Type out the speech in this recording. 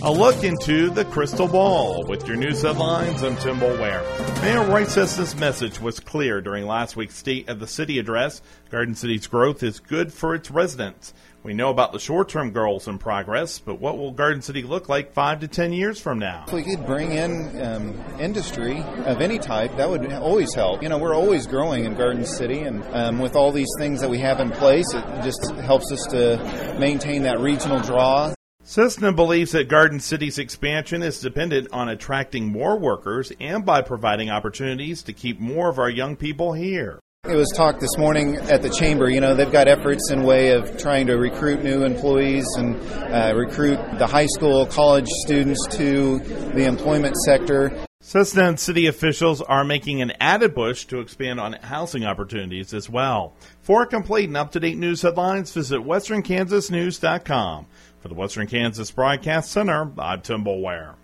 A look into the crystal ball. With your news headlines, I'm Tim Boulware. Mayor Wright says this message was clear during last week's State of the City address. Garden City's growth is good for its residents. We know about the short-term goals in progress, but what will Garden City look like 5 to 10 years from now? If we could bring in industry of any type, that would always help. You know, we're always growing in Garden City, and with all these things that we have in place, it just helps us to maintain that regional draw. Cessna believes that Garden City's expansion is dependent on attracting more workers and by providing opportunities to keep more of our young people here. It was talked this morning at the Chamber. You know, they've got efforts in way of trying to recruit new employees and recruit the high school, college students to the employment sector. Cessna and city officials are making an added push to expand on housing opportunities as well. For complete and up-to-date news headlines, visit westernkansasnews.com. For the Western Kansas Broadcast Center, I'm Tim Boulware.